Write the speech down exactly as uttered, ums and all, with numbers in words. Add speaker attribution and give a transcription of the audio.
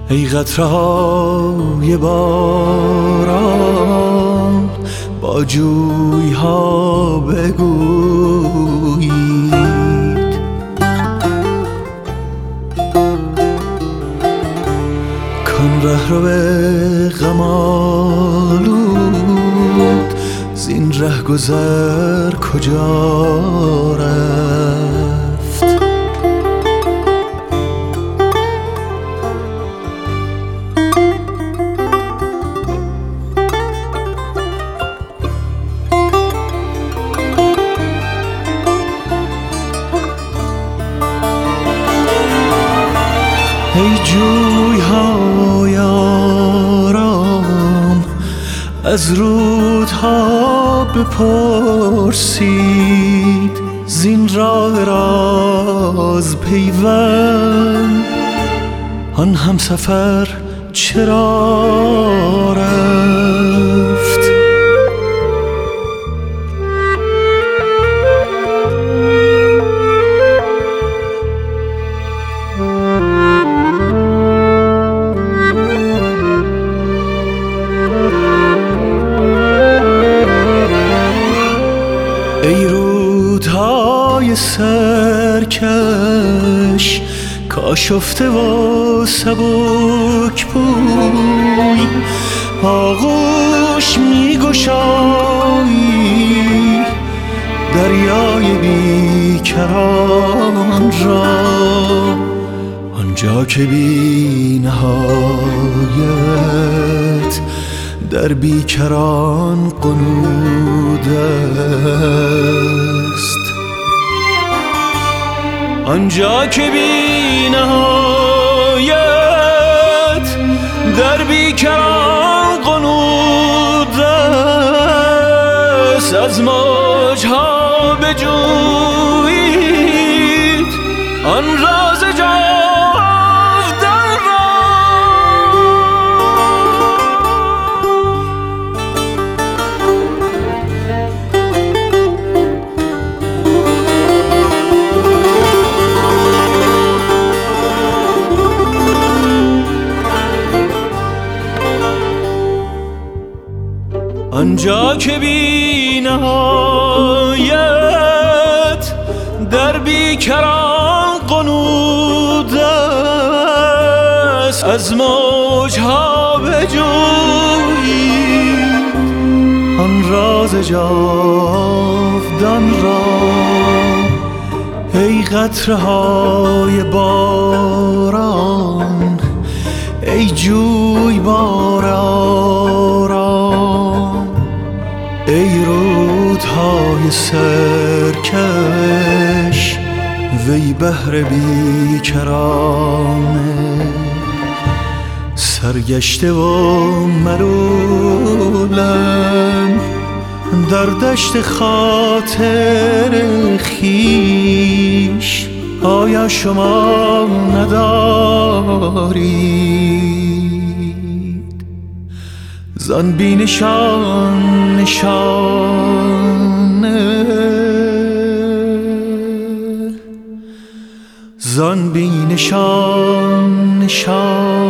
Speaker 1: ای قطره‌های باران با جوی‌ها بگویید کان رهرو غم آلود زین ره گذر کجا رفت. ای جوی‌های آرام از رودها بپرسید زین راه راز پیوند آن همسفر چرا رفت. ای رودهای سرکش کاشفته و سبک بوی آغوش می گشایی دریای بیکران را آنجا که بی نهایت در بیکران قنود است. آنجا که بی نهایت در بیکران قنود است. از موجها بجویید آن راز جاودان را. آنجا که بی نهایت در بیکران قنود است. از موجها بجویید آن راز جاودان را. ای قطره‌های باران ای جویبار آرام ای رودهای سرکش وی بحر بیکرانه سرگشته و ملولم در دشت خاطر خویش. آیا شما ندارید زان بی نشان نشانه زان بی نشان نشانه